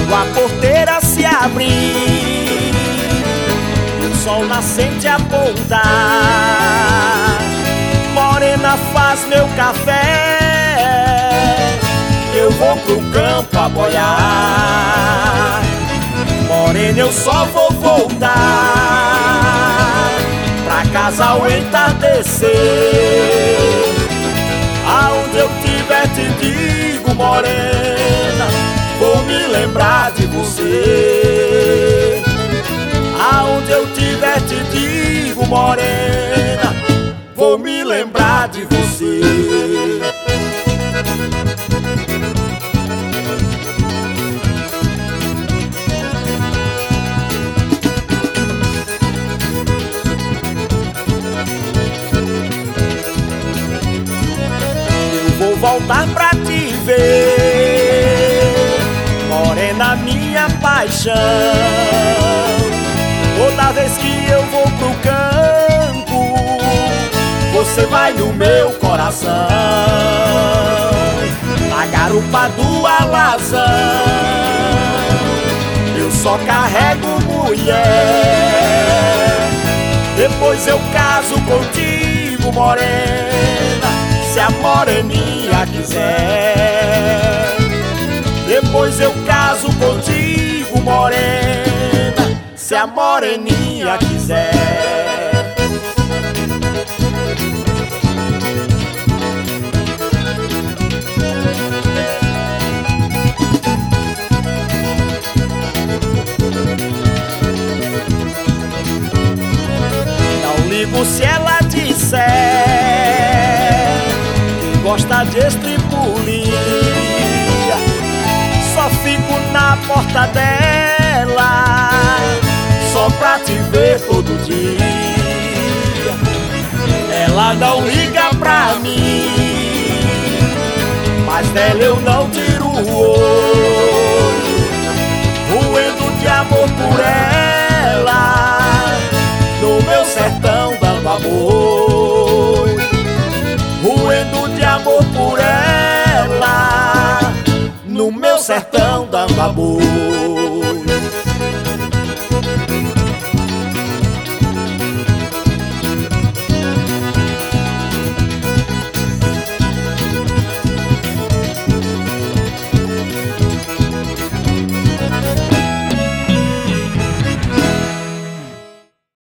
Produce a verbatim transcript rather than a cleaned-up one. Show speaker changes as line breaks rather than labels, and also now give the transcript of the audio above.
a porteira se abrir e o sol nascente apontar, morena faz meu café, eu vou pro campo a boiar. Morena, eu só vou voltar pra casa ao entardecer. Aonde eu tiver te digo, morena, vou me lembrar de você. Aonde eu tiver te digo, morena, vou me lembrar de você. Vou voltar pra te ver, morena, minha paixão. Toda vez que eu vou pro campo, você vai no meu coração. Na garupa do alazão, eu só carrego mulher. Depois eu caso contigo, morena, se a moreninha quiser. Depois eu caso contigo, morena, se a moreninha quiser. Não ligo se ela disser gosta de estripulia, só fico na porta dela, só pra te ver todo dia. Ela não liga pra mim, mas dela eu não tiro o olho, roendo de amor por ela, no meu sertão dando amor, roendo de amor por ela, no meu sertão dando amor.